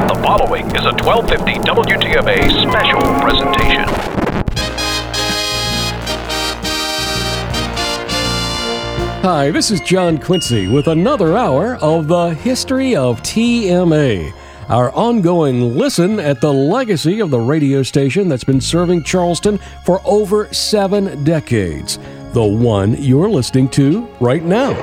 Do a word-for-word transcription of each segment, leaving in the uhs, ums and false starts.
The following is a twelve fifty W T M A special presentation. Hi, this is John Quincy with another hour of the History of T M A, our ongoing listen at the legacy of the radio station that's been serving Charleston for over seven decades, the one you're listening to right now.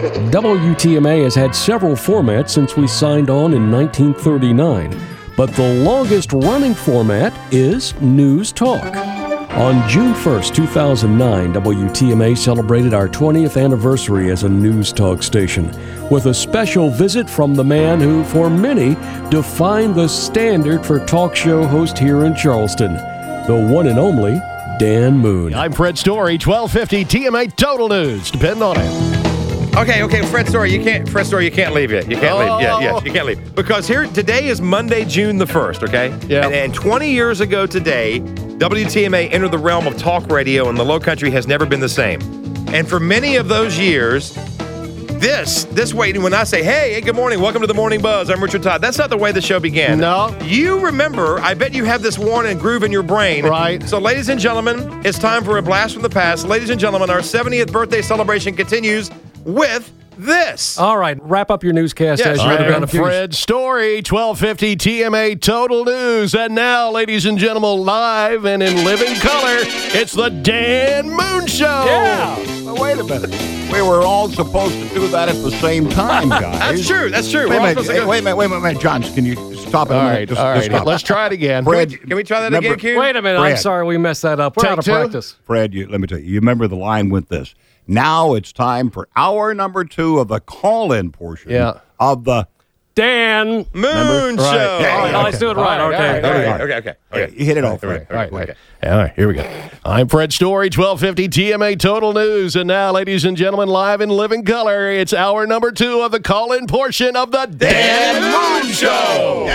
W T M A has had several formats since we signed on in nineteen thirty-nine, but the longest running format is News Talk. On June first, two thousand nine, W T M A celebrated our twentieth anniversary as a News Talk station, with a special visit from the man who, for many, defined the standard for talk show host here in Charleston, the one and only Dan Moon. I'm Fred Story, twelve fifty T M A Total News. Depend on it. Okay, okay, Fred Story, you can't. Fred Story, you can't leave yet. You can't oh. leave. Yeah, yes, you can't leave because here today is Monday, June the first. Okay. Yeah. And, and twenty years ago today, W T M A entered the realm of talk radio, and the Low Country has never been the same. And for many of those years, this this way, when I say, "Hey, hey, good morning, welcome to the Morning Buzz," I'm Richard Todd. That's not the way the show began. No. You remember? I bet you have this worn and groove in your brain. Right. So, ladies and gentlemen, it's time for a blast from the past. Ladies and gentlemen, our seventieth birthday celebration continues with this. All right, wrap up your newscast Yes, as you're right. going I'm Fred Story, twelve fifty T M A Total News. And now, ladies and gentlemen, live and in living color, it's the Dan Moon Show. Yeah. Well, wait a minute. We were all supposed to do that at the same time, guys. That's true. That's true. Wait We're a all minute. supposed to Hey, go- wait a minute. Wait a minute. Wait a minute. John, can you stop it? All a minute? right, Just, all just right. stop. Let's try it again. Fred, Can we try that remember- again, Q? Wait a minute, I'm Fred. sorry we messed that up. We're Take out of two? practice. Fred, you, let me tell you. You remember the line went this. Now it's time for hour number two of the call-in portion Yeah. of the Dan. Moon Right. Show. Yeah, All right, yeah, let's do it right. All right, Okay. all right, There we all go. right. Okay, okay, okay. Okay, you hit it off, Fred. All right, Go ahead. okay. All right, here we go. I'm Fred Story, twelve fifty T M A Total News. And now, ladies and gentlemen, live in living color, it's hour number two of the call-in portion of the Dan Moon Show.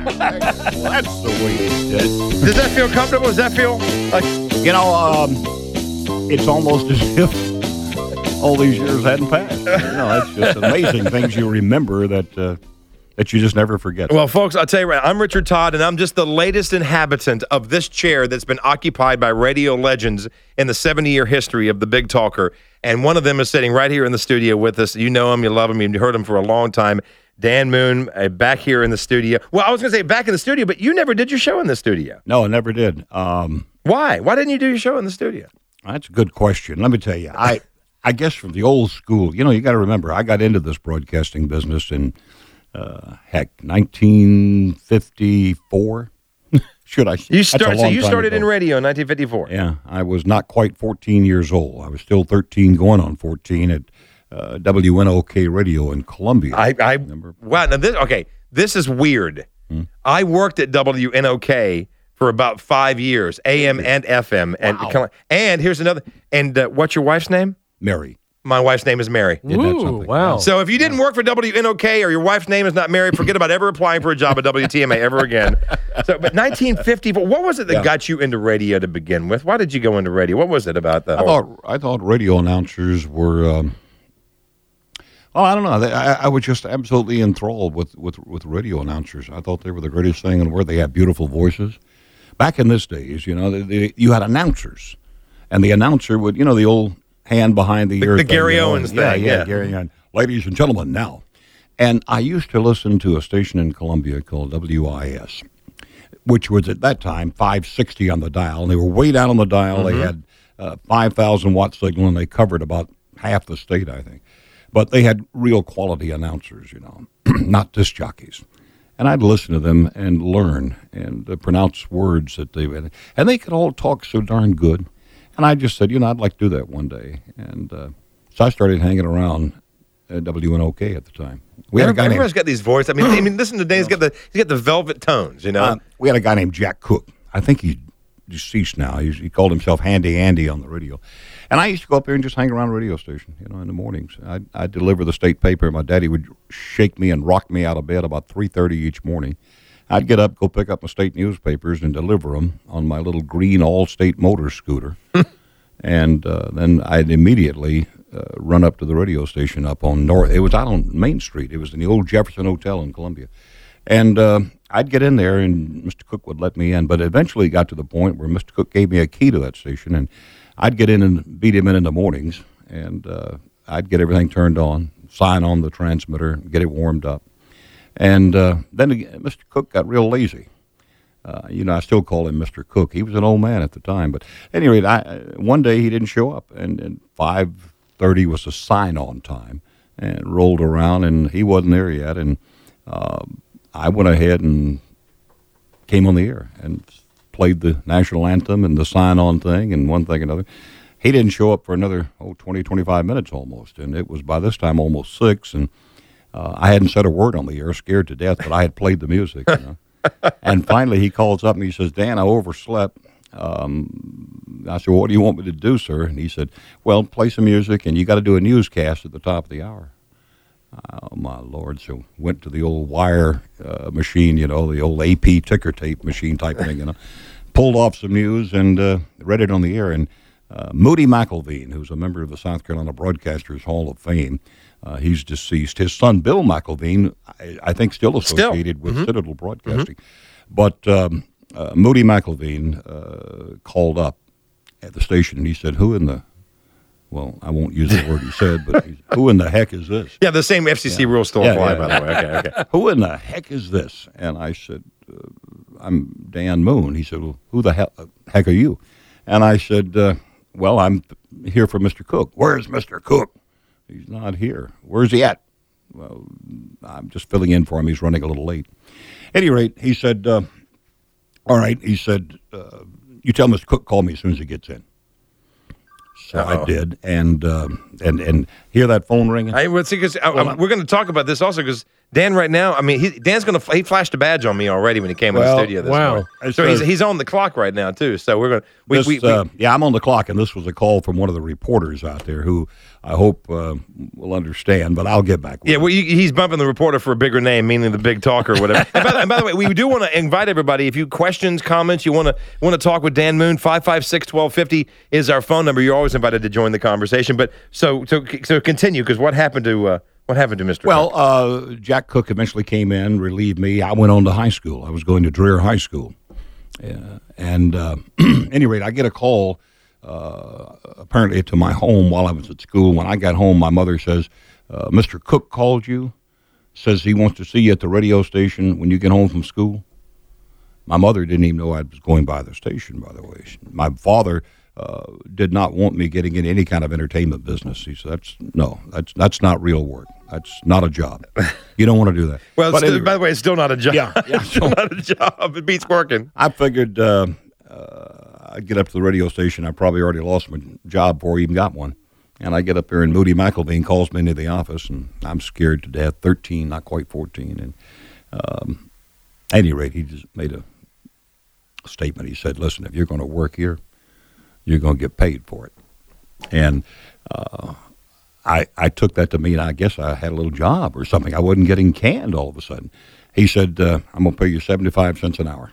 That's the way it is. Does that feel comfortable? Does that feel like... You know, um, it's almost as if all these years hadn't passed. You know, it's just amazing things you remember that uh, that you just never forget. Well, folks, I'll tell you right, I'm Richard Todd, and I'm just the latest inhabitant of this chair that's been occupied by radio legends in the seventy-year history of the Big Talker. And one of them is sitting right here in the studio with us. You know him, you love him, you've heard him for a long time. Dan Moon, uh, back here in the studio. Well, I was going to say back in the studio, but you never did your show in the studio. No, I never did. Um, Why? Why didn't you do your show in the studio? That's a good question. Let me tell you, I I guess from the old school, you know, you got to remember, I got into this broadcasting business in, uh, heck, nineteen fifty-four. Should I? You That's a start, so long you time started ago. in radio in nineteen fifty-four. Yeah, I was not quite fourteen years old. I was still thirteen, going on fourteen at uh, W N O K Radio in Columbia. I, I Remember? wow. Now this, okay, this is weird. Hmm? I worked at W N O K for about five years, A M and F M, and Wow. and here's another. And uh, what's your wife's name? Mary. My wife's name is Mary. Isn't that Ooh, something? wow. So if you didn't work for W N O K or your wife's name is not Mary, forget about ever applying for a job at W T M A ever again. So, but nineteen fifty-four, what was it that Yeah. got you into radio to begin with? Why did you go into radio? What was it about the I whole? thought I thought radio announcers were. Um, oh, I don't know. They, I, I was just absolutely enthralled with, with, with radio announcers. I thought they were the greatest thing in the world. They had beautiful voices. Back in this days, you know, they, they, you had announcers, and the announcer would, you know, the old hand behind the The- ear, the thing, Gary you know, Owens yeah, thing, yeah, yeah. Gary Owens. Ladies and gentlemen, now, and I used to listen to a station in Columbia called W I S, which was at that time five sixty on the dial, and they were way down on the dial. Mm-hmm. They had uh, five thousand watt signal, and they covered about half the state, I think. But they had real quality announcers, you know, not disc jockeys. And I'd listen to them and learn and uh, pronounce words that they would. And they could all talk so darn good. And I just said, you know, I'd like to do that one day. And uh, so I started hanging around at W N O K at the time. We had a guy named, Everybody's got these voices. I mean, I mean, listen to Dan. He's got the he's got the velvet tones. You know. uh, we had a guy named Jack Cook. I think he's deceased now. He's, he called himself Handy Andy on the radio. And I used to go up there and just hang around the radio station, you know, in the mornings. I'd, I'd deliver the state paper. My daddy would shake me and rock me out of bed about three thirty each morning. I'd get up, go pick up my state newspapers and deliver them on my little green all-state motor scooter. And uh, then I'd immediately uh, run up to the radio station up on North. It was out on Main Street. It was in the old Jefferson Hotel in Columbia. And uh, I'd get in there, and Mister Cook would let me in. But eventually it got to the point where Mister Cook gave me a key to that station, and I'd get in and beat him in in the mornings, and uh, I'd get everything turned on, sign on the transmitter, get it warmed up. And uh, then again, Mister Cook got real lazy. Uh, you know, I still call him Mister Cook. He was an old man at the time. But at any rate, I, one day he didn't show up, and, and five thirty was the sign-on time, and rolled around, and he wasn't there yet. And uh, I went ahead and came on the air and played the national anthem and the sign-on thing and one thing and another. He didn't show up for another, oh, twenty, twenty-five minutes almost, and it was by this time almost six, and uh, I hadn't said a word on the air, scared to death, but I had played the music, you know. And finally he calls up and he says, Dan, I overslept. Um, I said, well, what do you want me to do, sir? And he said, well, play some music, and you got to do a newscast at the top of the hour. Oh, my Lord. So went to the old wire uh, machine, you know, the old A P ticker tape machine type thing, you know, pulled off some news and uh, read it on the air. And uh, Moody McElveen, who's a member of the South Carolina Broadcasters Hall of Fame, uh, he's deceased. His son, Bill McElveen, I, I think still associated still. with mm-hmm. Citadel Broadcasting. Mm-hmm. But um, uh, Moody McElveen uh, called up at the station, and he said, who in the Well, I won't use the word he said, but he, who in the heck is this? Yeah, the same F C C yeah. rules still yeah, apply, yeah. by the way. Okay, okay. Who in the heck is this? And I said, uh, I'm Dan Moon. He said, well, who the hell, heck are you? And I said, uh, well, I'm here for Mister Cook. Where's Mister Cook? He's not here. Where's he at? Well, I'm just filling in for him. He's running a little late. At any rate, he said, uh, all right, he said, uh, you tell Mister Cook, call me as soon as he gets in. So Uh-oh. I did, and um, and and hear that phone ringing. I would see because well, we're going to talk about this also because Dan right now. I mean, he, Dan's going to he flashed a badge on me already when he came well, in the studio this wow. morning. So he's he's on the clock right now too. So we're going. We, this, we, we, uh, yeah, I'm on the clock, and this was a call from one of the reporters out there who I hope uh, will understand. But I'll get back with yeah, him. well, he's bumping the reporter for a bigger name, meaning the big talker or whatever. and, by the, and by the way, we do want to invite everybody. If you questions, comments, you want to want to talk with Dan Moon, five five six, one two five zero is our phone number. You're always invited to join the conversation. But so so so continue because what happened to uh, what happened to Mister Well, Cook? uh, Jack Cook eventually came in, relieved me. I went on to high school. I was going to Dreher High School, uh, and uh, at any rate, I get a call uh, apparently to my home while I was at school. When I got home, my mother says, uh, "Mister Cook called you. Says he wants to see you at the radio station when you get home from school." My mother didn't even know I was going by the station. By the way, my father. Uh, did not want me getting into any kind of entertainment business. He said, "That's no, that's that's not real work. That's not a job. You don't want to do that." Well, still, anyway, by the way, it's still not a job. Yeah, yeah. It's still not a job. It beats working. I figured uh, uh, I'd get up to the radio station. I probably already lost my job before I even got one. And I get up there, and Moody McElveen calls me into the office, and I'm scared to death. Thirteen, not quite fourteen. And um, at any rate, he just made a statement. He said, "Listen, if you're going to work here, you're going to get paid for it." And uh, I I took that to mean I guess I had a little job or something. I wasn't getting canned all of a sudden. He said, uh, "I'm going to pay you seventy-five cents an hour."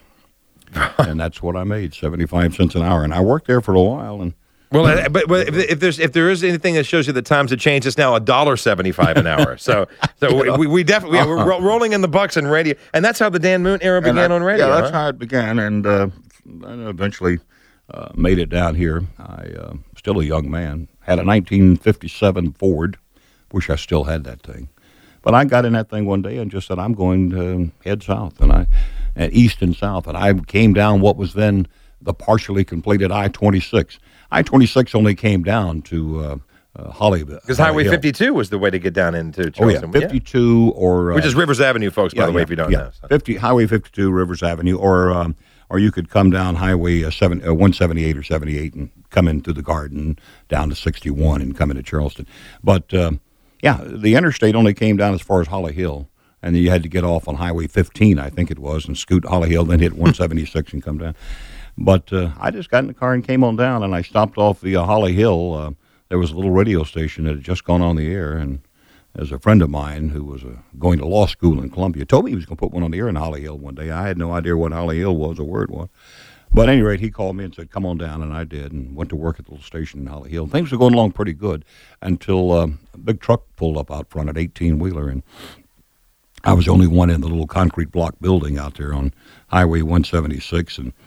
And that's what I made, seventy-five cents an hour. And I worked there for a while. And Well, but, but if, if there's if there is anything that shows you the times have changed, it's now a dollar seventy-five an hour. So so we, we definitely we're ro- rolling in the bucks in radio, and that's how the Dan Moon era began I, on radio. Yeah, that's huh? how it began. And uh, eventually. Uh, made it down here. I uh, still a young man. Had a nineteen fifty-seven Ford. Wish I still had that thing. But I got in that thing one day and just said, I'm going to head south, and I, and east and south. And I came down what was then the partially completed I twenty-six. I twenty-six only came down to uh, uh, Hollywood. Because Highway Hill. fifty-two was the way to get down into Charleston. Oh, yeah, fifty-two yeah. or... Uh, Which is Rivers Avenue, folks, by yeah, the way, yeah, if you don't yeah. know. So. fifty, Highway fifty-two, Rivers Avenue, or... Um, Or you could come down Highway uh, seven, uh, one seventy-eight or seventy-eight and come into the Garden down to sixty-one and come into Charleston. But, um, yeah, the interstate only came down as far as Holly Hill, and then you had to get off on Highway fifteen, I think it was, and scoot Holly Hill, then hit one seventy-six and come down. But uh, I just got in the car and came on down, and I stopped off the uh, Holly Hill. Uh, there was a little radio station that had just gone on the air, and as a friend of mine who was uh, going to law school in Columbia told me he was going to put one on the air in Holly Hill one day. I had no idea what Holly Hill was or where it was. But at any rate, he called me and said, come on down, and I did, and went to work at the little station in Holly Hill. Things were going along pretty good until um, a big truck pulled up out front, an eighteen-wheeler, and I was the only one in the little concrete block building out there on Highway one seventy-six, and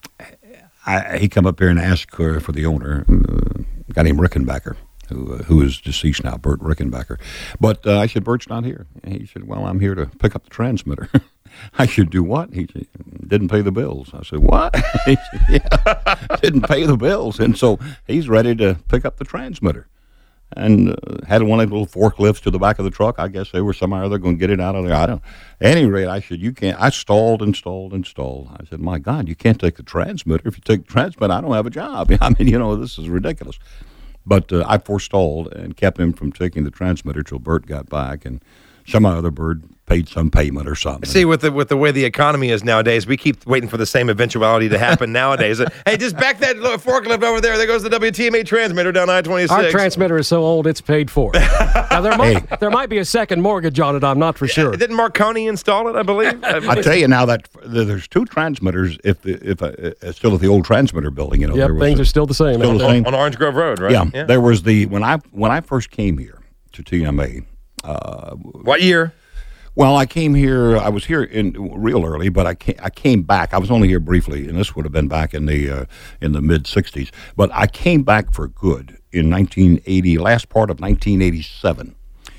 I, he come up here and asked uh, for the owner, uh, a guy named Rickenbacker, who uh, who is deceased now, Bert Rickenbacker. But uh, I said, Bert's not here. And he said, well, I'm here to pick up the transmitter. I should do what? He said, didn't pay the bills. I said, what? He said, yeah, didn't pay the bills. And so he's ready to pick up the transmitter. And uh, had one of the little forklifts to the back of the truck. I guess they were somehow or other going to get it out of there. I don't. At any rate, I said, you can't. I stalled and stalled and stalled. I said, my God, you can't take the transmitter. If you take the transmitter, I don't have a job. I mean, you know, this is ridiculous. But uh, I forestalled and kept him from taking the transmitter till Bert got back, and some other bird paid some payment or something. See, with the with the way the economy is nowadays, we keep waiting for the same eventuality to happen nowadays. Hey, just back that forklift over there. There goes the W T M A transmitter down I twenty-six. Our transmitter is so old, it's paid for. Now, there might, Hey. there might be a second mortgage on it. I'm not for sure. Didn't Marconi install it, I believe? I tell you now that there's two transmitters. If the, if uh, uh, still at the old transmitter building, you know, Yep, there was things a- are still the same. still ain't the they? same. On Orange Grove Road, right? Yeah, there was the when I when I first came here to T M A. What year? Well, I came here. I was here in real early, but I came, I came back. I was only here briefly, and this would have been back in the uh, in the mid sixties. But I came back for good in nineteen eighty, last part of nineteen eighty-seven,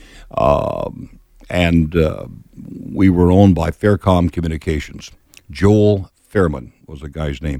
um, and uh, we were owned by Faircom Communications. Joel Fairman was the guy's name,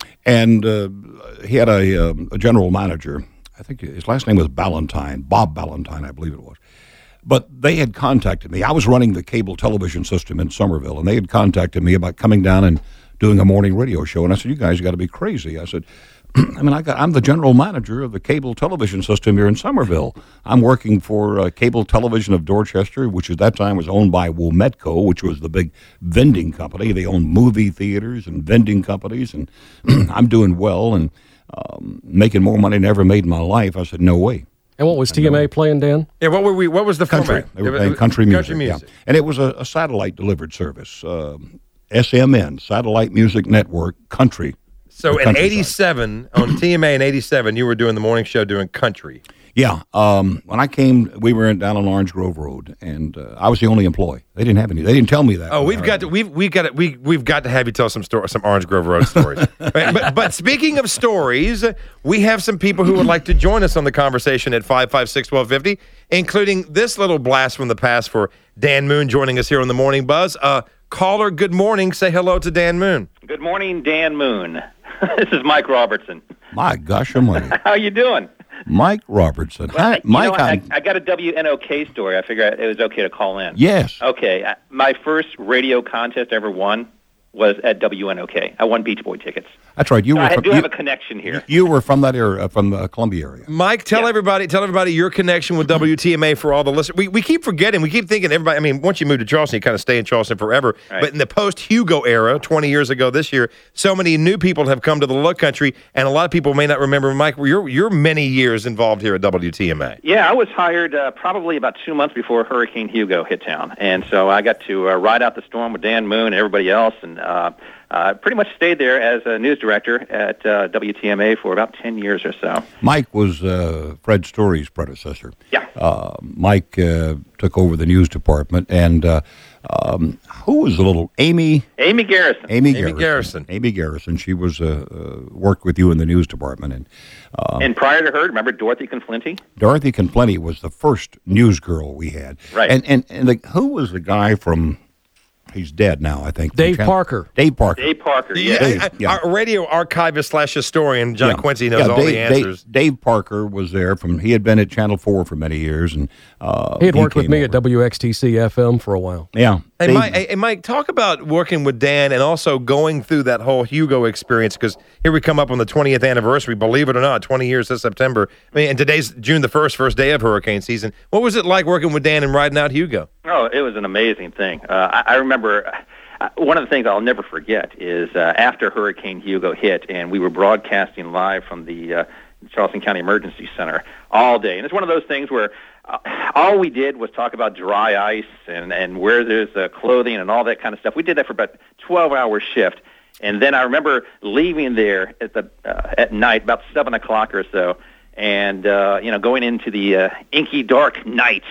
and uh, he had a, um, a general manager. I think his last name was Ballantyne, Bob Ballantyne, I believe it was. But they had contacted me. I was running the cable television system in Somerville, and they had contacted me about coming down and doing a morning radio show. And I said, you guys got to be crazy. I said, I mean, I got, I'm the general manager of the cable television system here in Somerville. I'm working for uh, Cable Television of Dorchester, which at that time was owned by Wometco, which was the big vending company. They owned movie theaters and vending companies, and I'm doing well and um, making more money than I ever made in my life. I said, no way. And what was T M A playing, Dan? Yeah, what were we? What was the Country. format? They were It playing was- country music. Country music. Yeah. And it was a, a satellite delivered service. Um S M N, Satellite Music Network, country. So The in countryside. eighty-seven, on T M A in eighty-seven, you were doing the morning show doing country. Yeah. Um, when I came, we were in, down on Orange Grove Road, and uh, I was the only employee. They didn't have any. They didn't tell me that. Oh, we've got to we've we've got to, we we've got to have you tell some story, some Orange Grove Road stories. Right, but but speaking of stories, we have some people who would like to join us on the conversation at five five six, one two five zero, including this little blast from the past for Dan Moon joining us here on the Morning Buzz. Uh, caller, good morning. Say hello to Dan Moon. Good morning, Dan Moon. This is Mike Robertson. My gosh almighty. How you doing? Mike Robertson. Hi, You Mike. know, I, I'm- I got a W N O K story. I figured it was okay to call in. yes. Okay. I- My first radio contest I ever won was at W N O K. I won Beach Boy tickets. That's right. You So were I from, do you, have a connection here. you were from that area, from the Columbia area. Mike, tell Yeah. everybody, tell everybody your connection with W T M A for all the listeners. We, we keep forgetting, we keep thinking everybody. I mean, once you move to Charleston, you kind of stay in Charleston forever. Right. But in the post Hugo era, twenty years ago this year, so many new people have come to the Low Country, and a lot of people may not remember. Mike, you're you're many years involved here at W T M A. Yeah, I was hired uh, probably about two months before Hurricane Hugo hit town, and so I got to uh, ride out the storm with Dan Moon and everybody else, and uh, uh, pretty much stayed there as a news director at uh, W T M A for about ten years or so. Mike was uh, Fred Story's predecessor. Yeah. Uh, Mike uh, took over the news department, and uh, um, who was the little Amy? Amy Garrison. Amy, Amy Garrison. Amy Garrison. She was uh, uh, worked with you in the news department, and And prior to her, remember Dorothy Conflinty? Dorothy Conflenty was the first news girl we had. Right. And and and the, who was the guy from? He's dead now, I think. Dave From Chan- Parker. Dave Parker. Dave Parker, Yeah, yeah. Dave, I- yeah. Our radio archivist slash historian John Yeah. Quincy knows Yeah, all Dave, the Dave- answers. Dave Parker was there from. He had been at Channel Four for many years, and uh, He had worked with came me over. at W X T C F M for a while. Yeah. Hey Dave- Mike, hey, hey, Mike, talk about working with Dan and also going through that whole Hugo experience, because here we come up on the twentieth anniversary, believe it or not, twenty years this September. I mean, and today's June the first, first day of hurricane season. What was it like working with Dan and riding out Hugo? Oh, it was an amazing thing. Uh, I, I remember uh, one of the things I'll never forget is uh, after Hurricane Hugo hit, and we were broadcasting live from the uh, Charleston County Emergency Center all day. And it's one of those things where uh, all we did was talk about dry ice and, and where there's uh, clothing and all that kind of stuff. We did that for about twelve-hour shift. And then I remember leaving there at the uh, at night, about seven o'clock or so, and uh, you know, going into the uh, inky dark night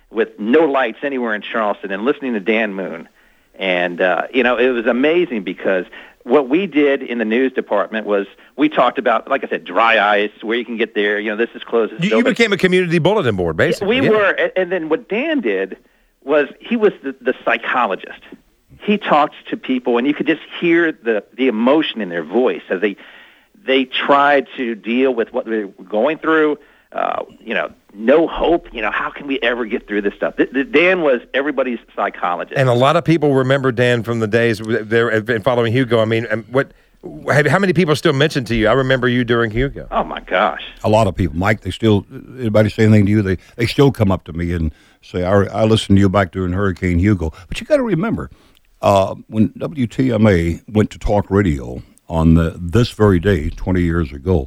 with no lights anywhere in Charleston and listening to Dan Moon. And, uh, you know, it was amazing because what we did in the news department was we talked about, like I said, dry ice, where you can get there. You know, this is close. You, you became a community bulletin board, basically. We yeah. were. And, and then what Dan did was he was the, the psychologist. He talked to people, and you could just hear the, the emotion in their voice as they they tried to deal with what they were going through. Uh, you know, no hope. You know, how can we ever get through this stuff? Th- th- Dan was everybody's psychologist. And a lot of people remember Dan from the days there following Hugo. I mean, what? How many people still mention to you? I remember you during Hugo. Oh my gosh! A lot of people, Mike. They still. Anybody say anything to you? They they still come up to me and say, "I, I listened to you back during Hurricane Hugo." But you got to remember, uh, when W T M A went to talk radio on the this very day, twenty years ago.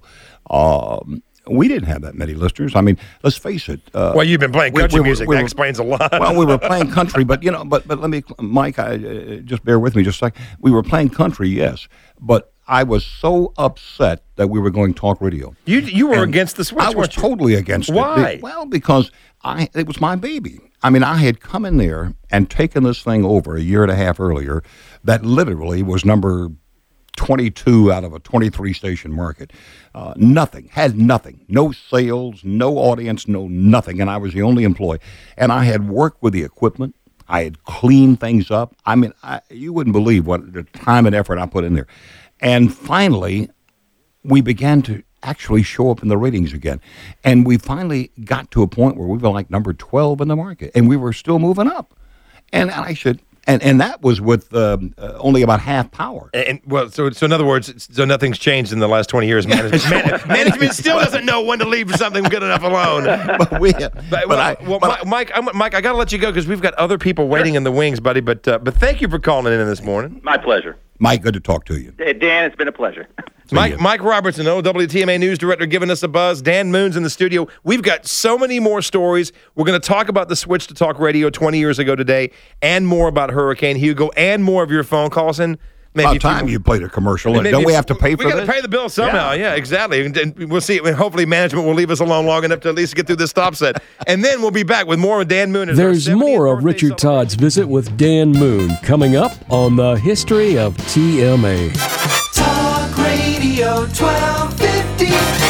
Um, We didn't have that many listeners. I mean, let's face it. Uh, well, you've been playing country we, we music. we that were, explains a lot. Well, we were playing country, but you know, but but let me, Mike, I, uh, just bear with me just a sec. We were playing country, yes, but I was so upset that we were going talk radio. You you were And against the switch. I was weren't you? totally against it. Why? Well, because I it was my baby. I mean, I had come in there and taken this thing over a year and a half earlier. That literally was number twenty-two out of a twenty-three station market. Uh, nothing, had nothing, no sales, no audience, no nothing, and I was the only employee. And I had worked with the equipment. I had cleaned things up. I mean, I, you wouldn't believe what the time and effort I put in there. And finally, we began to actually show up in the ratings again. And we finally got to a point where we were like number twelve in the market, and we were still moving up. And, and I said, And and that was with um, uh, only about half power. And, and well, so so in other words, so nothing's changed in the last twenty years. Management, man, management still doesn't know when to leave something good enough alone. But we, but, But, well, I, well, but Mike, I'm, Mike, I got to let you go because we've got other people waiting in the wings, buddy. But uh, but thank you for calling in this morning, My pleasure. Mike, good to talk to you. Dan, it's been a pleasure. Mike. Mike Robertson, O W T M A News Director, giving us a buzz. Dan Moon's in the studio. We've got so many more stories. We're going to talk about the switch to talk radio twenty years ago today, and more about Hurricane Hugo, and more of your phone calls. And maybe About time you played a commercial. And don't we have to pay for we this? We got to pay the bill somehow. Yeah, yeah exactly. And, and we'll see. Hopefully, management will leave us alone long enough to at least get through this stop set, and then we'll be back with more of Dan Moon. As There's more of Richard Todd's visit with Dan Moon coming up on the History of T M A. Talk Radio twelve fifty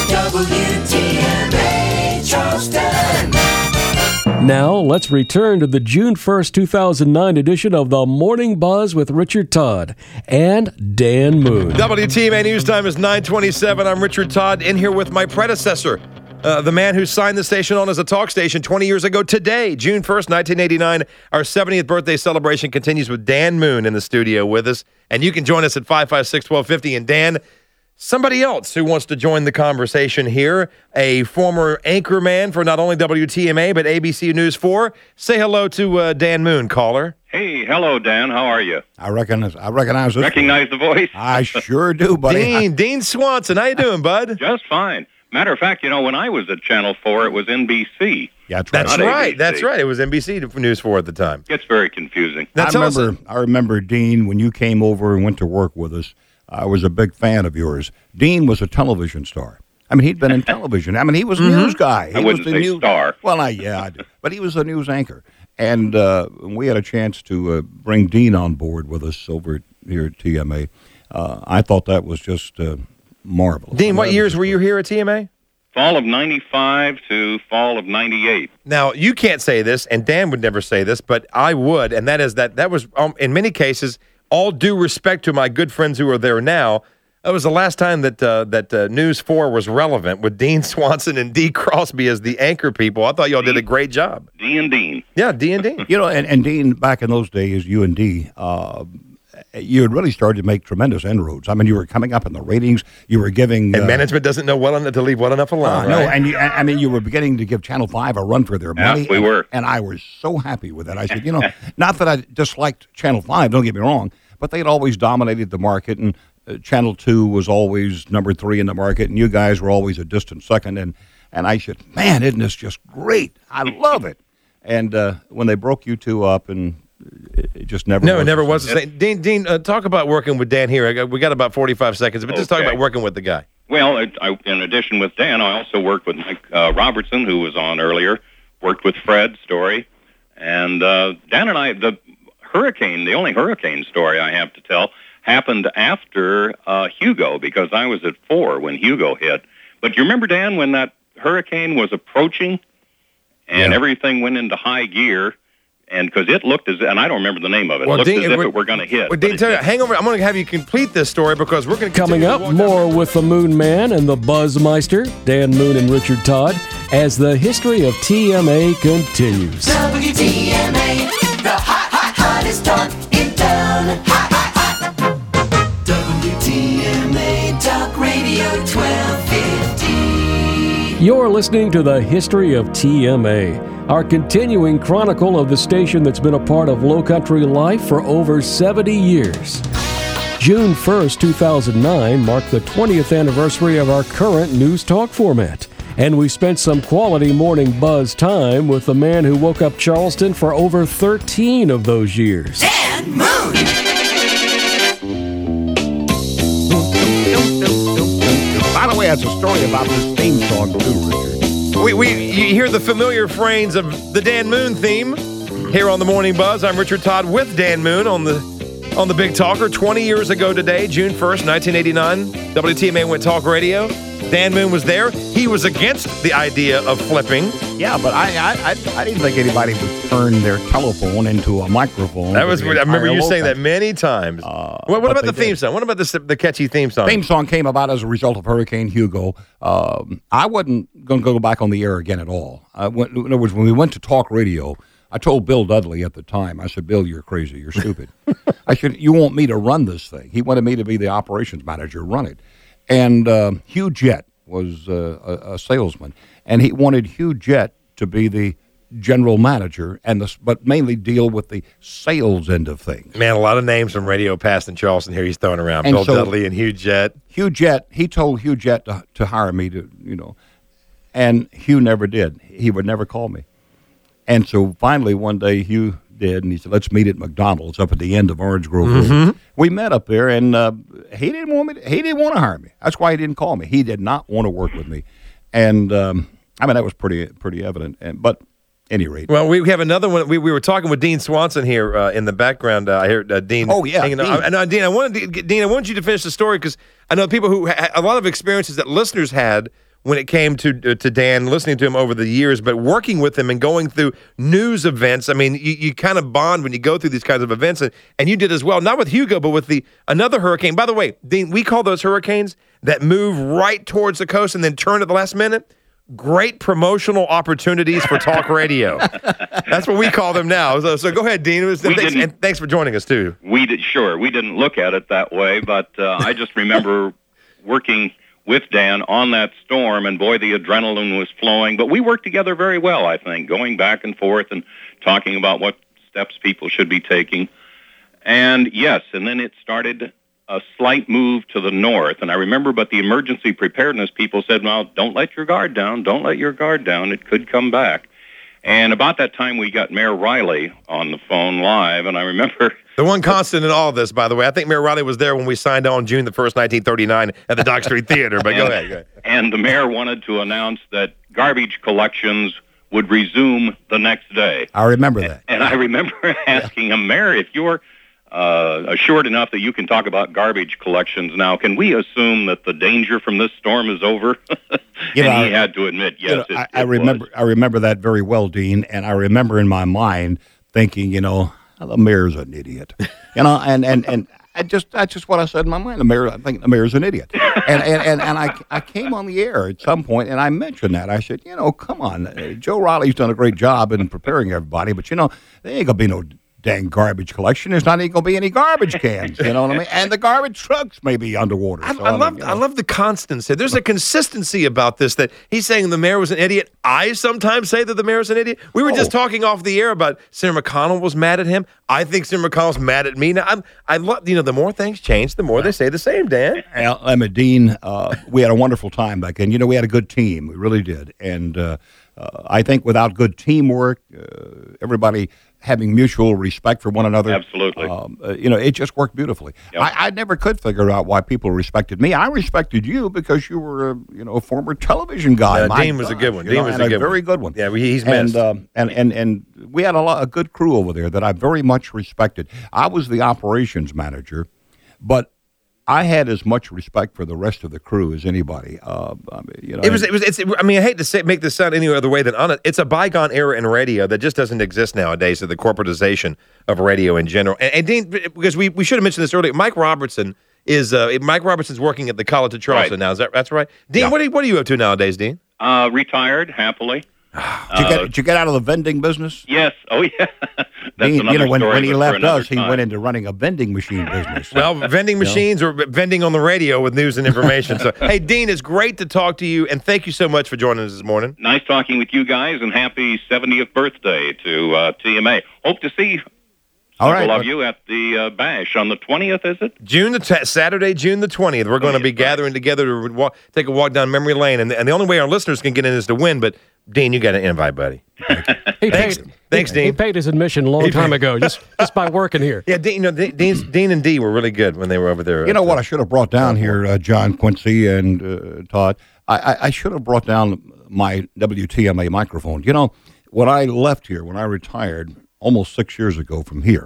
W T M A Charleston. Now, let's return to the June first, two thousand nine edition of the Morning Buzz with Richard Todd and Dan Moon. W T M A News Time is nine twenty-seven. I'm Richard Todd, in here with my predecessor, uh, the man who signed the station on as a talk station twenty years ago today, June first, nineteen eighty-nine. Our seventieth birthday celebration continues with Dan Moon in the studio with us. And you can join us at five five six, one two five zero. And Dan, somebody else who wants to join the conversation here, a former anchor man for not only W T M A, but A B C News four. Say hello to uh, Dan Moon, caller. Hey, hello, Dan. How are you? I recognize. I recognize this. Recognize the voice? I sure do, buddy. Dean, I, Dean Swanson. How you doing, bud? Just fine. Matter of fact, you know, when I was at Channel four, it was N B C. yeah, that's right. That's Not right. A B C. That's right. It was N B C News four at the time. Gets very confusing. Now, I tell us- remember. I remember, Dean, when you came over and went to work with us. I was a big fan of yours. Dean was a television star. I mean, he'd been in television. I mean, he was a news guy. He I wouldn't was the say news star. Well, I, yeah, I do. But he was a news anchor. And uh, we had a chance to uh, bring Dean on board with us over here at T M A. Uh, I thought that was just uh, marvelous. Dean, what That years was were you here at T M A? Fall of ninety-five to fall of ninety-eight. Now, you can't say this, and Dan would never say this, but I would, and that is that that was, um, in many cases, all due respect to my good friends who are there now, that was the last time that uh, that uh, News four was relevant with Dean Swanson and Dee Crosby as the anchor people. I thought y'all did a great job. D and Dean. Yeah, Dee and Dean. You know, and, and Dean, back in those days, you and Dee, uh, you had really started to make tremendous inroads. I mean, you were coming up in the ratings. You were giving... And uh, management doesn't know well enough to leave well enough alone, Uh, no, right? and you, I I mean, you were beginning to give Channel five a run for their Yeah, money. we and, were. And I was so happy with that. I said, you know, not that I disliked Channel five, don't get me wrong, but they had always dominated the market, and uh, Channel two was always number three in the market, and you guys were always a distant second. And, and I said, man, isn't this just great? I love it. And uh, when they broke you two up, and it, it just never No, was it never the was same. the same. Dean, Dean uh, talk about working with Dan here. I got, we got about forty-five seconds, but just talk Okay. about working with the guy. Well, I, I, in addition with Dan, I also worked with Mike uh, Robertson, who was on earlier, worked with Fred Story, And uh, Dan and I, the hurricane, the only hurricane story I have to tell, happened after uh, Hugo, because I was at four when Hugo hit. But you remember, Dan, when that hurricane was approaching and Yeah. everything went into high gear, and because it looked as, and I don't remember the name of it, Well, it looked Dean, as if we're- it were going to hit. Well, but Dean, it tell you, didn't. hang over. I'm going to have you complete this story because we're going to Coming up, more with the Moon Man and the Buzzmeister, Dan Moon and Richard Todd, as the history of T M A continues. W T M A, the hot, hot, hottest talk in town. Hot, hot, hot. W T M A Talk Radio twelve fifty. You're listening to the history of T M A, our continuing chronicle of the station that's been a part of Low Country life for over seventy years. June first, two thousand nine marked the twentieth anniversary of our current news talk format. And we spent some quality morning buzz time with the man who woke up Charleston for over thirteen of those years. Dan Moon. By the way, that's a story about this theme song, too, Richard. We, we you hear the familiar refrains of the Dan Moon theme here on the Morning Buzz. I'm Richard Todd with Dan Moon on the on the Big Talker. twenty years ago today, June first, nineteen eighty-nine, W T M A went talk radio. Dan Moon was there. He was against the idea of flipping. Yeah, but I, I, I, I didn't think anybody would turn their telephone into a microphone. That was. for I the remember entire you saying local- that many times. Uh, what what but about the they theme did. song? What about the the catchy theme song? Theme song came about as a result of Hurricane Hugo. Um, I wasn't going to go back on the air again at all. I went, in other words, when we went to talk radio, I told Bill Dudley at the time, I said, Bill, you're crazy. You're stupid. I said, you want me to run this thing. He wanted me to be the operations manager, run it. And um, Hugh Jett was uh, a, a salesman, and he wanted Hugh Jett to be the general manager, and the, but mainly deal with the sales end of things. Man, a lot of names from radio past in Charleston here he's throwing around. And Bill so- Dudley and Hugh Jett. Hugh Jett, he told Hugh Jett to, to hire me to, you know, and Hugh never did. He would never call me. And so finally one day Hugh did, and he said, let's meet at McDonald's up at the end of Orange Grove Road. Mm-hmm. We met up there, and uh, he didn't want me. To, he didn't want to hire me. That's why he didn't call me. He did not want to work with me. And, um, I mean, that was pretty pretty evident. And But any rate. Well, we have another one. We, we were talking with Dean Swanson here uh, in the background. Uh, I heard uh, Dean. Oh, yeah, hanging out. Dean. I, no, Dean, I wanted to, get- Dean, I wanted you to finish the story because I know people who ha- a lot of experiences that listeners had when it came to uh, to Dan, listening to him over the years, but working with him and going through news events. I mean, you, you kind of bond when you go through these kinds of events, and, and you did as well. Not with Hugo, but with the another hurricane. By the way, Dean, we call those hurricanes that move right towards the coast and then turn at the last minute. Great promotional opportunities for talk radio. That's what we call them now. So, so go ahead, Dean. It was- We thanks, didn't- and thanks for joining us, too. We did, sure, we didn't look at it that way, but uh, I just remember working with Dan on that storm, and boy, the adrenaline was flowing. But we worked together very well, I think, going back and forth and talking about what steps people should be taking. And yes, and then it started a slight move to the north. And I remember, but the emergency preparedness people said, well, don't let your guard down. Don't let your guard down. It could come back. And about that time, we got Mayor Riley on the phone live, and I remember... The one constant in all of this, by the way, I think Mayor Riley was there when we signed on June the first, nineteen thirty-nine at the Dock Street Theater, but go and, ahead. Go ahead. And the mayor wanted to announce that garbage collections would resume the next day. I remember that. And I remember asking him, Mayor, if you're uh, assured enough that you can talk about garbage collections now, can we assume that the danger from this storm is over? You and know, he had to admit, yes, You know, it, I, I it remember. was. I remember that very well, Dean. And I remember in my mind thinking, you know, the mayor's an idiot. You know, and and and I just that's just what I said in my mind. The mayor, I think the mayor's an idiot. And and and, and I I came on the air at some point and I mentioned that. I said, you know, come on, uh, Joe Riley's done a great job in preparing everybody, but you know, there ain't gonna be no dang garbage collection. There's not even going to be any garbage cans. You know what I mean? And the garbage trucks may be underwater. I, so I mean, love you know. I love the constancy. There's a consistency about this that he's saying the mayor was an idiot. I sometimes say that the mayor's an idiot. We were Oh. just talking off the air about Senator McConnell was mad at him. I think Senator McConnell's mad at me. Now I'm I love you know the more things change, the more they say the same. Dan. Well, I mean, Dean, uh, we had a wonderful time back then. You know, we had a good team. We really did. And uh, uh, I think without good teamwork, uh, everybody having mutual respect for one another. Absolutely. Um, uh, you know, it just worked beautifully. Yep. I, I never could figure out why people respected me. I respected you because you were a, you know, a former television guy. Yeah, My Dean was a gosh, good one. you Dean know, was and a good very one. good one. Yeah, he's and, missed. um, and, and, and we had a, lot, a good crew over there that I very much respected. I was the operations manager, but I had as much respect for the rest of the crew as anybody. Uh, I mean, you know, It was. It was. It's. I mean, I hate to say, make this sound any other way than honest. It's a bygone era in radio that just doesn't exist nowadays. Of the corporatization of radio in general. And, and Dean, because we, we should have mentioned this earlier. Mike Robertson is. Uh, Mike Robertson's working at the College of Charleston Right. now. Is that that's right? Dean, Yeah. what are you, what are you up to nowadays, Dean? Uh, retired, happily. did, you get, did you get out of the vending business? Yes. Oh, yeah. That's Dean, another you know, when, story, when he but for left another us, he time. went into running a vending machine business. Well, vending machines or vending on the radio with news and information. So, hey, Dean, it's great to talk to you, and thank you so much for joining us this morning. Nice talking with you guys, and happy seventieth birthday to uh, T M A. Hope to see All right. several of you at the uh, Bash on the twentieth, is it? June the t- Saturday, June the twentieth. We're going to be twentieth, right. gathering together to walk, take a walk down memory lane, and, and the only way our listeners can get in is to win. But Dean, you got an invite, buddy. He Thanks, paid, thanks, he, Dean. He paid his admission a long time ago just just by working here. Yeah, Dean, you know, Dean, Dean's- Dean and Dee were really good when they were over there. You know at, what uh, I should have brought down here, uh, John Quincy and uh, Todd? I, I, I should have brought down my W T M A microphone. You know, when I left here, when I retired almost six years ago from here,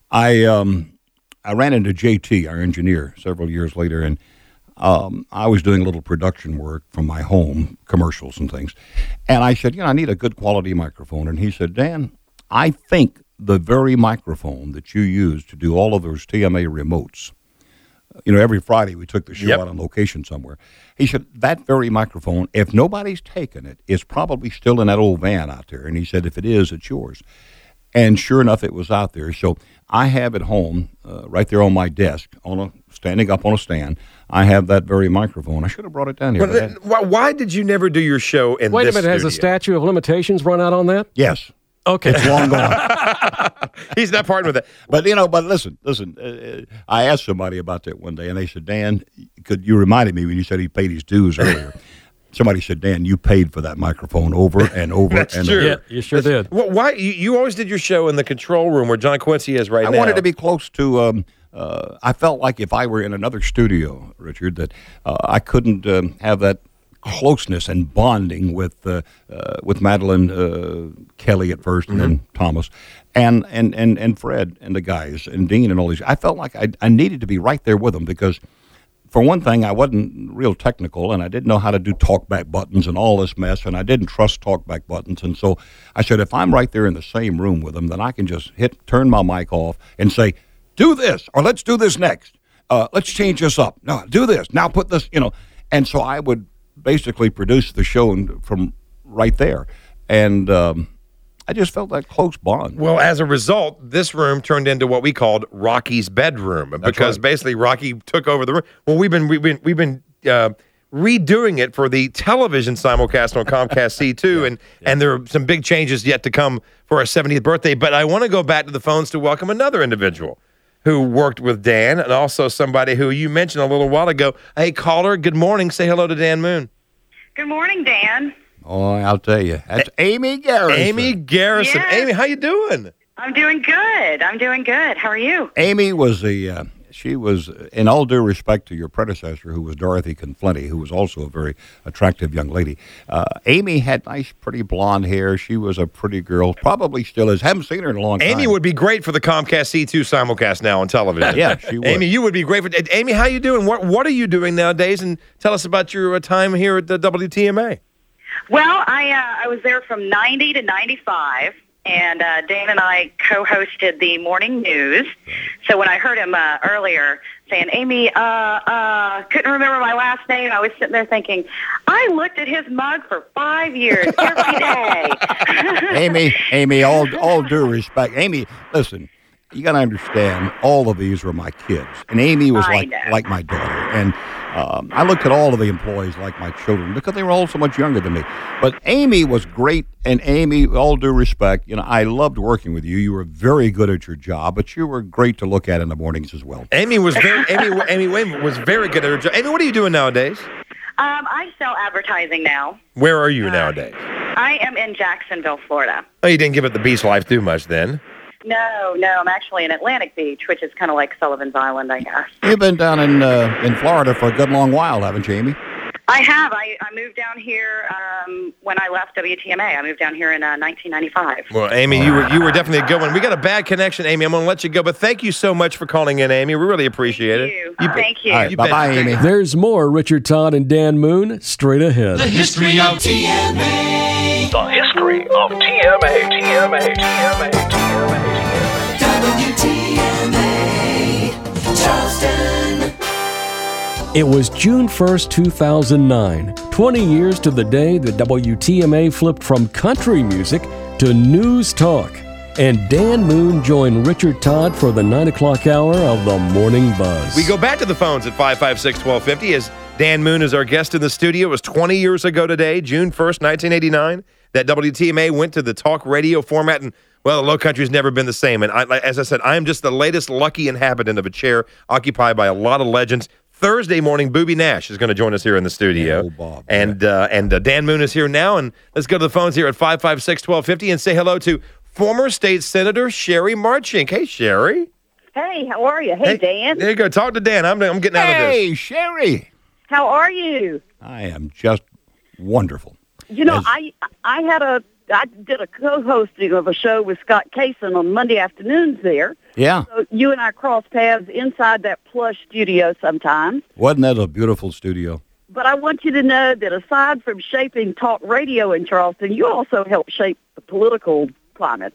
I um, I ran into J T, our engineer, several years later, and um, I was doing a little production work from my home, commercials and things. And I said, you know, I need a good quality microphone. And he said, Dan, I think the very microphone that you use to do all of those T M A remotes, you know, every Friday we took the show Yep. out on location somewhere. He said, that very microphone, if nobody's taken it, is probably still in that old van out there. And he said, if it is, it's yours. And sure enough, it was out there. So I have at home, uh, right there on my desk, on a standing up on a stand, I have that very microphone. I should have brought it down here. But, but uh, I- why, why did you never do your show in Wait a this minute, has the studio? statute of limitations run out on that? yes, Okay. it's long gone. He's not part of that. But, you know, but listen, listen. Uh, I asked somebody about that one day, and they said, Dan, could you reminded me when you said he paid his dues earlier. Somebody said, Dan, you paid for that microphone over and over That's and true. over. Yeah, you sure did. Well, why you, you always did your show in the control room where John Quincy is right I now? wanted to be close to. Um, uh, I felt like if I were in another studio, Richard, that uh, I couldn't um, have that closeness and bonding with uh, uh, with Madeline uh, Kelly at 1st and then Thomas, and, and and and Fred and the guys and Dean and all these. I felt like I, I needed to be right there with them because, for one thing, I wasn't real technical, and I didn't know how to do talkback buttons and all this mess, and I didn't trust talkback buttons. And so I said, if I'm right there in the same room with them, then I can just hit, turn my mic off and say, do this, or let's do this next. Uh, let's change this up. No, do this. Now put this, you know. And so I would basically produce the show and- from right there. And um, I just felt that close bond. Well, as a result, this room turned into what we called Rocky's bedroom because right. basically Rocky took over the room. Well, we've been we've been we've been uh, redoing it for the television simulcast on Comcast C two, and and there are some big changes yet to come for our seventieth birthday. But I want to go back to the phones to welcome another individual who worked with Dan, and also somebody who you mentioned a little while ago. Hey, caller, good morning. Say hello to Dan Moon. Good morning, Dan. Oh, I'll tell you. That's Amy Garrison. Amy Garrison. Yes. Amy, how you doing? I'm doing good. I'm doing good. How are you? Amy was the, uh, she was, in all due respect to your predecessor, who was Dorothy Conflenti, who was also a very attractive young lady. Uh, Amy had nice, pretty blonde hair. She was a pretty girl, probably still is. Haven't seen her in a long time. Amy would be great for the Comcast C two simulcast now on television. Yeah, she would. Amy, you would be great for. Amy, how you doing? What What are you doing nowadays? And tell us about your uh, time here at the W T M A. Well, I uh, I was there from ninety to ninety-five, and uh, Dan and I co-hosted the morning news. So when I heard him uh, earlier saying, Amy, uh, uh, couldn't remember my last name, I was sitting there thinking, I looked at his mug for five years every day. Amy, Amy, all, all due respect. Amy, listen, you got to understand, all of these were my kids. And Amy was I like know. like my daughter. And um, I looked at all of the employees like my children because they were all so much younger than me. But Amy was great. And Amy, all due respect, you know, I loved working with you. You were very good at your job, but you were great to look at in the mornings as well. Amy was very Amy Amy Wayman was very good at her job. Amy, what are you doing nowadays? um, I sell advertising now. Where are you nowadays? I am in Jacksonville, Florida. Oh, you didn't give it the beach life too much then. No, no, I'm actually in Atlantic Beach, which is kind of like Sullivan's Island, I guess. You've been down in uh, in Florida for a good long while, haven't you, Amy? I have. I, I moved down here um, when I left W T M A. I moved down here in uh, nineteen ninety-five. Well, Amy, you were you were definitely a good one. We got a bad connection, Amy. I'm going to let you go, but thank you so much for calling in, Amy. We really appreciate Thank it. you. You Thank you. All right, bye-bye, Amy. There's more Richard Todd and Dan Moon straight ahead. The history of T M A. The history of T M A, T M A, T M A, T M A. W T M A. Charleston. It was June first, two thousand nine, twenty years to the day that W T M A flipped from country music to news talk. And Dan Moon joined Richard Todd for the nine o'clock hour of the Morning Buzz. We go back to the phones at five five six, one two five zero as Dan Moon is our guest in the studio. It was twenty years ago today, June first, nineteen eighty-nine, that W T M A went to the talk radio format. And, well, the Low Country's never been the same. And I, as I said, I am just the latest lucky inhabitant of a chair occupied by a lot of legends. Thursday morning, Booby Nash is going to join us here in the studio. Oh, Bob, and uh, and uh, Dan Moon is here now. And let's go to the phones here at five five six, one two five zero and say hello to former state senator Sherry Marchink. Hey, Sherry. Hey, how are you? Hey, Dan. There you go. Talk to Dan. I'm, I'm getting out of this. Hey, Sherry. How are you? I am just wonderful. You know, As- I I had a I did a co-hosting of a show with Scott Kaysen on Monday afternoons there. Yeah. So you and I cross paths inside that plush studio sometimes. Wasn't that a beautiful studio? But I want you to know that aside from shaping talk radio in Charleston, you also helped shape the political climate.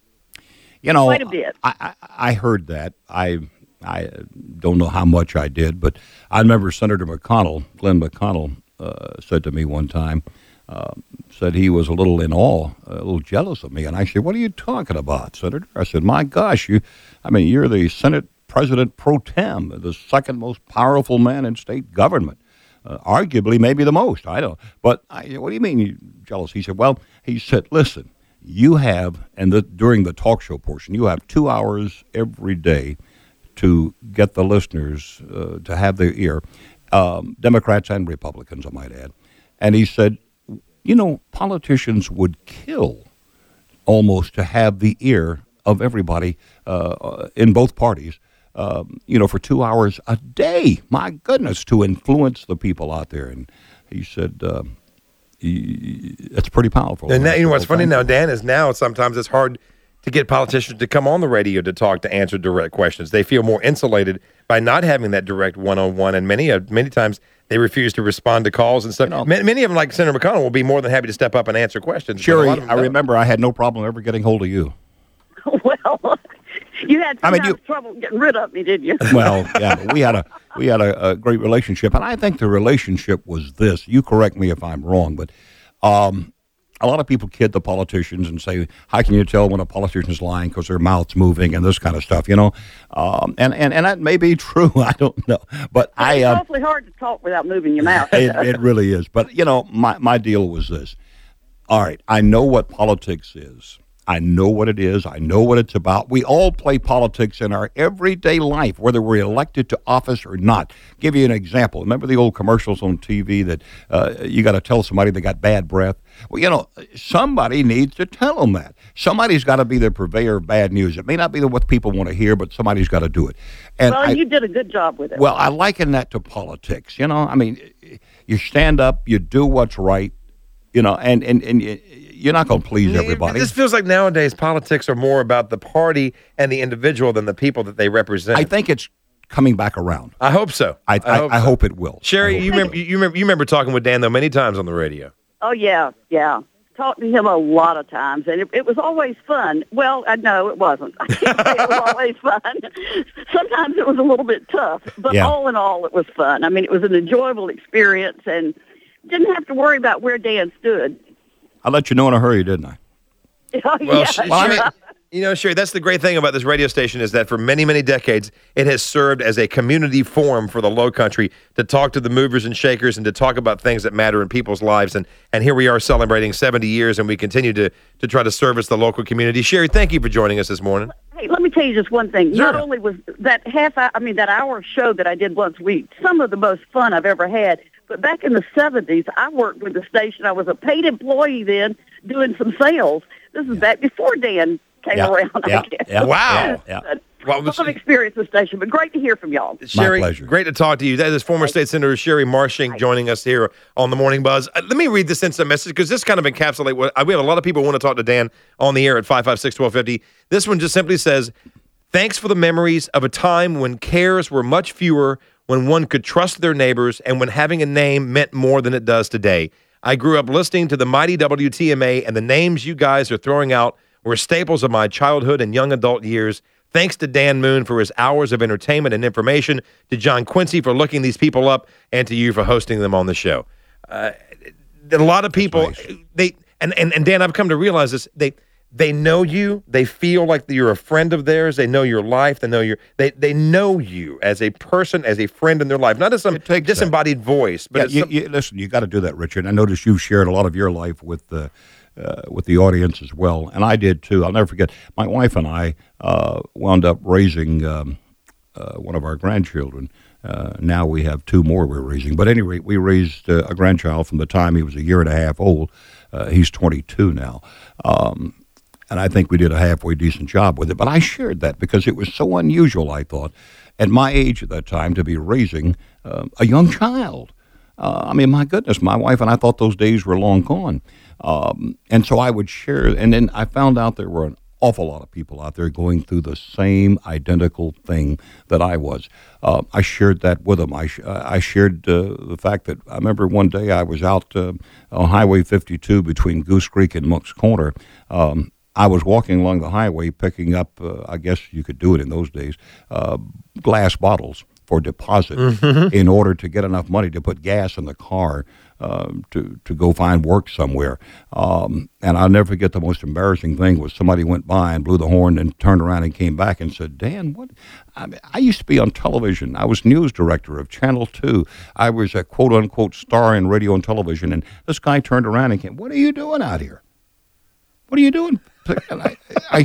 You know, Quite a bit. I, I, I heard that. I I don't know how much I did, but I remember Senator McConnell, Glenn McConnell, uh, said to me one time, uh, said he was a little in awe, a little jealous of me. And I said, what are you talking about, Senator? I said, my gosh, you, I mean, you're the Senate President pro tem, the second most powerful man in state government. Uh, arguably, maybe the most. I don't. But I, what do you mean you jealous? He said, well, he said, listen, you have, and the, during the talk show portion, you have two hours every day to get the listeners uh, to have their ear, um, Democrats and Republicans, I might add. And he said, you know, politicians would kill almost to have the ear of everybody uh, in both parties, um, you know, for two hours a day. My goodness, to influence the people out there. And he said, uh, he, it's pretty powerful. And now, you know what's Well, funny thank now, you. Dan, is now sometimes it's hard to get politicians to come on the radio to talk, to answer direct questions. They feel more insulated by not having that direct one-on-one, and many uh, many times they refuse to respond to calls and stuff. You know, many, many of them, like Senator McConnell, will be more than happy to step up and answer questions. but a Sherry, lot of them I don't. remember I had no problem ever getting hold of you. Well, you had some I mean, kind you- of trouble getting rid of me, didn't you? Well, yeah, but we had a we had a, a great relationship, and I think the relationship was this. You correct me if I'm wrong, but um, a lot of people kid the politicians and say, "How can you tell when a politician's lying because their mouth's moving and this kind of stuff?" You know, um, and and and that may be true. I don't know, but I. It's Um, awfully hard to talk without moving your mouth. it, it really is. But, you know, my, my deal was this. All right, I know what politics is. I know what it is. I know what it's about. We all play politics in our everyday life, whether we're elected to office or not. Give you an example. Remember the old commercials on T V that uh, you got to tell somebody they got bad breath? Well, you know, somebody needs to tell them that. Somebody's got to be the purveyor of bad news. It may not be what people want to hear, but somebody's got to do it. And well, I, you did a good job with it. well, I liken that to politics. You know, I mean, you stand up, you do what's right, you know, and, and, and you, you're not going to please everybody. This feels like nowadays politics are more about the party and the individual than the people that they represent. I think it's coming back around. I hope so. I, I, hope I so. hope it will. Sherry, I hope you it remember, you remember you remember talking with Dan though many times on the radio. Oh, yeah, yeah. Talked to him a lot of times, and it, it was always fun. Well, I know it wasn't. I can't say it was always fun. Sometimes it was a little bit tough, but Yeah. all in all, it was fun. I mean, it was an enjoyable experience, and didn't have to worry about where Dan stood. I let you know in a hurry, didn't I? Oh, Well, yeah. sh- Sherry, you know, Sherry, that's the great thing about this radio station is that for many, many decades, it has served as a community forum for the Low Country to talk to the movers and shakers and to talk about things that matter in people's lives. And and here we are celebrating seventy years, and we continue to to try to service the local community. Sherry, thank you for joining us this morning. Hey, let me tell you just one thing. Sure. Not only was that half hour, I mean, that hour show that I did once a week, some of the most fun I've ever had, But back in the seventies, I worked with the station. I was a paid employee then doing some sales. This is back before Dan came Yeah, around, yeah, I guess. yeah, Wow. yeah. But Well, lots of experience with the station, but great to hear from y'all. Sherry, pleasure. great to talk to you. That is former State Senator Sherry Marshing joining us here on the Morning Buzz. Uh, let me read this instant message because this kind of encapsulates what we have. A lot of people who want to talk to Dan on the air at five five six, one two five zero. This one just simply says, thanks for the memories of a time when cares were much fewer, when one could trust their neighbors, and when having a name meant more than it does today. I grew up listening to the mighty W T M A, and the names you guys are throwing out were staples of my childhood and young adult years. Thanks to Dan Moon for his hours of entertainment and information, to John Quincy for looking these people up, and to you for hosting them on the show. Uh, a lot of people, nice. they and, and, and Dan, I've come to realize this, they they know you, they feel like you're a friend of theirs, they know your life, they know your they they know you as a person, as a friend in their life, not as some It takes disembodied voice, but Yeah, it's you, some- you, listen, you got to do that, Richard. I noticed you've shared a lot of your life with the uh, with the audience as well, and I did too. I'll never forget. My wife and I uh, wound up raising um, uh, one of our grandchildren. Uh, now we have two more we're raising. But anyway, we raised uh, a grandchild from the time he was a year and a half old. Uh, he's twenty-two now. Um, and I think we did a halfway decent job with it. But I shared that because it was so unusual, I thought, at my age at that time, to be raising uh, a young child. Uh, I mean, my goodness, my wife and I thought those days were long gone. Um, and so I would share, and then I found out there were an awful lot of people out there going through the same identical thing that I was. Uh, I shared that with them. I, sh- I shared uh, the fact that I remember one day I was out uh, on Highway fifty-two between Goose Creek and Monk's Corner. Um, I was walking along the highway picking up, uh, I guess you could do it in those days, uh, glass bottles for deposit Mm-hmm. in order to get enough money to put gas in the car uh, to, to go find work somewhere. Um, and I'll never forget the most embarrassing thing was somebody went by and blew the horn and turned around and came back and said, Dan, what? I, mean, I used to be on television. I was news director of Channel two. I was a quote-unquote star in radio and television. And this guy turned around and came, what are you doing out here? What are you doing? And I,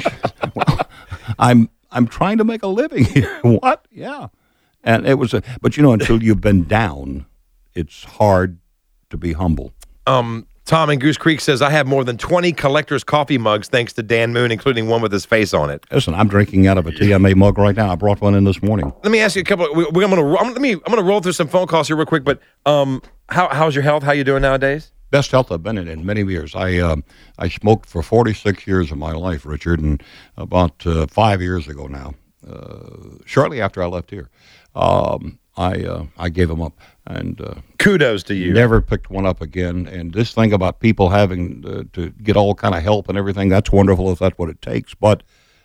I, well, I'm I'm trying to make a living here. What? Yeah. And it was a, but you know, until you've been down, it's hard to be humble. Um, Tom in Goose Creek says, I have more than twenty collector's coffee mugs thanks to Dan Moon, including one with his face on it. Listen, I'm drinking out of a T M A mug right now. I brought one in this morning. Let me ask you a couple. Of, we, we, I'm gonna I'm, let me I'm gonna roll through some phone calls here real quick. But um, how how's your health? How you doing nowadays? Best health I've been in in many years. I uh, I smoked for forty-six years of my life, Richard, and about uh, five years ago now, uh, shortly after I left here, um, I uh, I gave them up. And uh, kudos to you. Never picked one up again. And this thing about people having uh, to get all kind of help and everything, that's wonderful if that's what it takes. But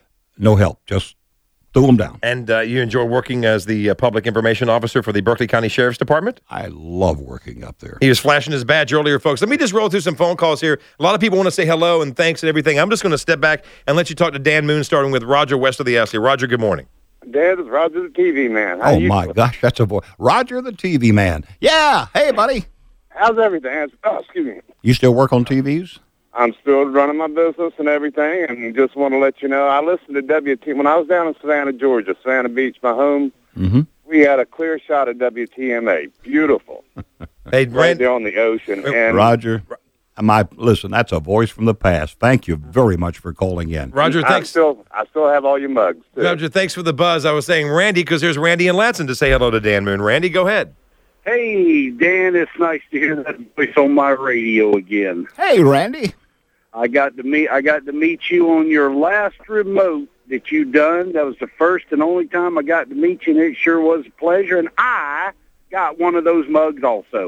no help, just threw them down. And uh, you enjoy working as the uh, public information officer for the Berkeley County Sheriff's Department? I love working up there. He was flashing his badge earlier, folks. Let me just roll through some phone calls here. A lot of people want to say hello and thanks and everything. I'm just going to step back and let you talk to Dan Moon, starting with Roger west of the Ashley. Roger, good morning. Dad, it's Roger the T V man. How Oh, you my doing? gosh, that's a voice. Roger the T V man. Yeah. Hey, buddy. How's everything? Oh, excuse me. You still work on T Vs? I'm still running my business and everything, and just want to let you know, I listened to W T. When I was down in Savannah, Georgia, Savannah Beach, my home, mm-hmm. we had a clear shot of W T M A. Beautiful. Hey, right there on the ocean. And Roger, my listen, that's a voice from the past. Thank you very much for calling in. Roger, I thanks. still, I still have all your mugs, too. Roger, thanks for the buzz. I was saying Randy because there's Randy and Latson to say hello to Dan Moon. Randy, go ahead. Hey, Dan, it's nice to hear that voice on my radio again. Hey, Randy. I got to meet I got to meet you on your last remote that you done. That was the first and only time I got to meet you, and it sure was a pleasure. And I got one of those mugs also.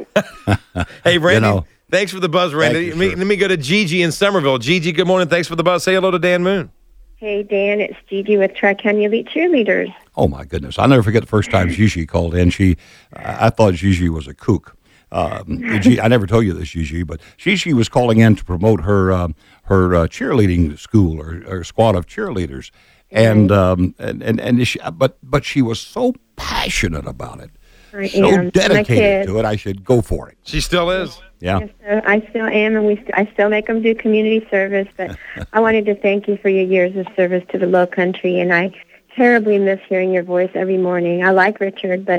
Hey, Randy, You know, thanks for the buzz, Randy. you, let, me, sir. let me go to Gigi in Somerville. Gigi, good morning. Thanks for the buzz. Say hello to Dan Moon. Hey, Dan, it's Gigi with Tri-County Elite Cheerleaders. Oh, my goodness. I'll never forget the first time Gigi called in. She, I I thought Gigi was a kook. Um, G- I never told you this, Gigi, but Gigi was calling in to promote her um, her uh, cheerleading school or, or squad of cheerleaders, and um, and and, and she, but but she was so passionate about it, I so am. My dedicated kids. to it. I said, go for it. She still is. Yeah. Yes, sir. I still am, and we st- I still make them do community service. But I wanted to thank you for your years of service to the Low Country, and I terribly miss hearing your voice every morning. I like Richard, but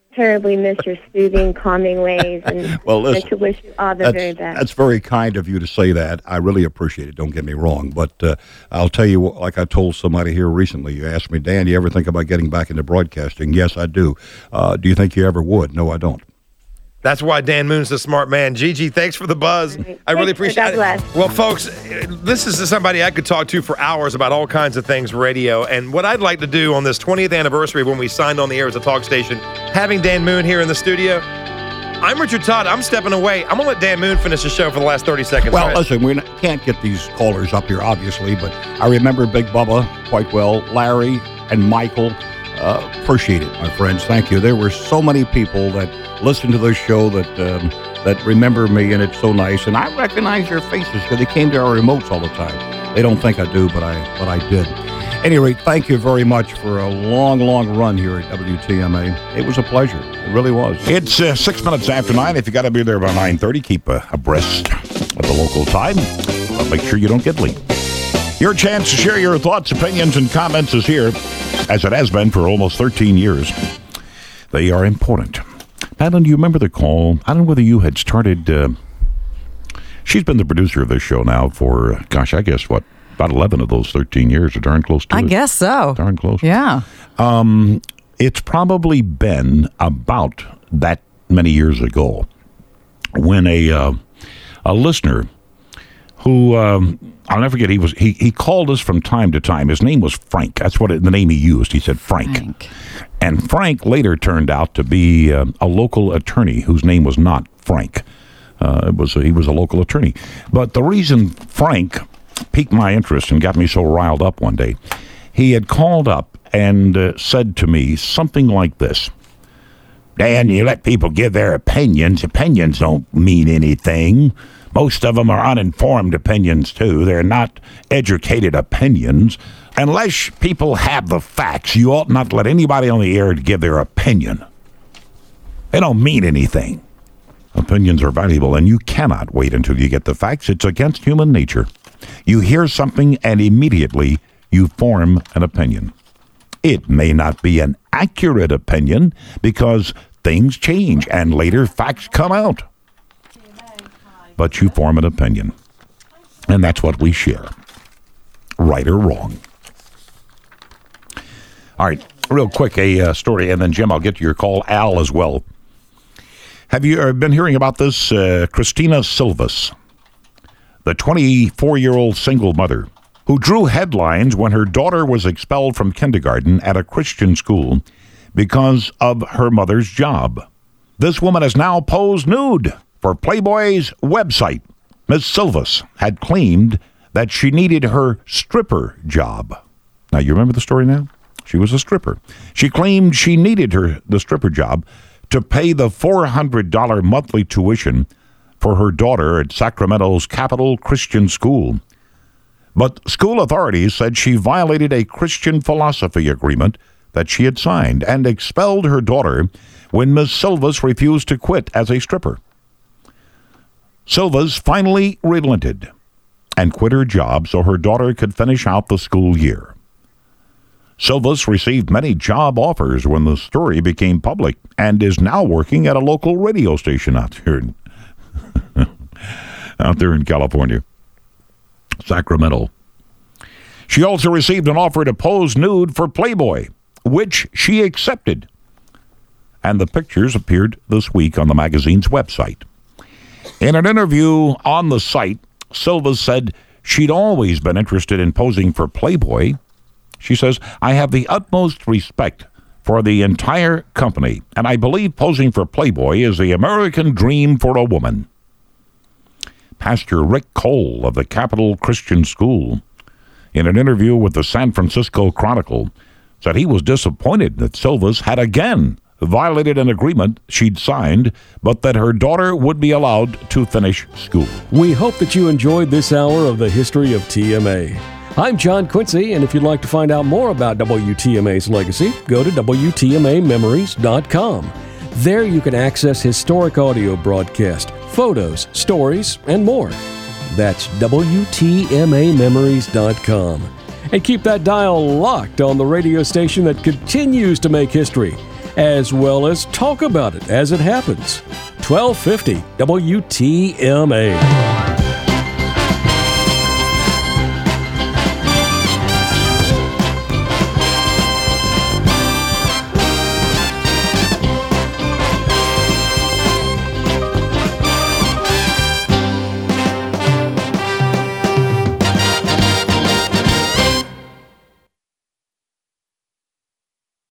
terribly miss your soothing, calming ways, and Well, listen, I to wish you all the that's, very best. that's very kind of you to say that. I really appreciate it. Don't get me wrong. But uh, I'll tell you, like I told somebody here recently, you asked me, Dan, do you ever think about getting back into broadcasting? Yes, I do. Uh, do you think you ever would? No, I don't. That's why Dan Moon's a smart man. Gigi, thanks for the buzz. Right. I really Thanks, appreciate God it. bless. Well, folks, this is somebody I could talk to for hours about all kinds of things radio. And what I'd like to do on this twentieth anniversary of when we signed on the air as a talk station, having Dan Moon here in the studio, I'm Richard Todd. I'm stepping away. I'm going to let Dan Moon finish the show for the last thirty seconds. Well, Right? listen, we can't get these callers up here, obviously, but I remember Big Bubba quite well, Larry and Michael. Uh, appreciate it, my friends. Thank you. There were so many people that listen to this show that um, that remember me, and it's so nice. And I recognize their faces because they came to our remotes all the time. They don't think I do, but I but I did. At any rate, thank you very much for a long, long run here at W T M A. It was a pleasure. It really was. It's uh, six minutes after nine. If you got to be there by nine thirty, keep uh, abreast of the local time. But make sure you don't get late. Your chance to share your thoughts, opinions, and comments is here, as it has been for almost thirteen years. They are important. Madeline, do you remember the call? I don't know whether you had started. Uh, she's been the producer of this show now for, uh, gosh, I guess what, about eleven of those thirteen years, or darn close to I it. guess so. Darn close. Yeah. Um, it's probably been about that many years ago when a uh, a listener who um, I'll never forget. He was he he called us from time to time. His name was Frank. That's what it, the name he used. He said Frank. Frank. And Frank later turned out to be uh, a local attorney whose name was not Frank. Uh, it was he was a local attorney. But the reason Frank piqued my interest and got me so riled up one day, he had called up and uh, said to me something like this: Dan, you let people give their opinions. Opinions don't mean anything. Most of them are uninformed opinions, too. They're not educated opinions. Unless people have the facts, you ought not let anybody on the air give their opinion. They don't mean anything. Opinions are valuable, and you cannot wait until you get the facts. It's against human nature. You hear something, and immediately you form an opinion. It may not be an accurate opinion because things change, and later facts come out. But you form an opinion. And that's what we share. Right or wrong. All right, real quick, a uh, story, and then, Jim, I'll get to your call. Al as well. Have you uh, been hearing about this? Uh, Christina Silvas, the twenty-four-year-old single mother who drew headlines when her daughter was expelled from kindergarten at a Christian school because of her mother's job. This woman has now posed nude for Playboy's website. Miz Silvas had claimed that she needed her stripper job. Now, you remember the story now? She was a stripper. She claimed she needed her the stripper job to pay the four hundred dollars monthly tuition for her daughter at Sacramento's Capital Christian School. But school authorities said she violated a Christian philosophy agreement that she had signed and expelled her daughter when Miz Silvas refused to quit as a stripper. Silvas finally relented and quit her job so her daughter could finish out the school year. Silvas received many job offers when the story became public and is now working at a local radio station out there in, out there in California, Sacramento. She also received an offer to pose nude for Playboy, which she accepted. And the pictures appeared this week on the magazine's website. In an interview on the site, Silva said she'd always been interested in posing for Playboy. She says, I have the utmost respect for the entire company, and I believe posing for Playboy is the American dream for a woman. Pastor Rick Cole of the Capital Christian School, in an interview with the San Francisco Chronicle, said he was disappointed that Silvas had again violated an agreement she'd signed, but that her daughter would be allowed to finish school. We hope that you enjoyed this hour of the history of T M A. I'm John Quincy, and if you'd like to find out more about W T M A's legacy, go to W T M A memories dot com. There you can access historic audio broadcasts, photos, stories, and more. That's W T M A memories dot com. And keep that dial locked on the radio station that continues to make history. as well as talk about it as it happens. twelve fifty W T M A.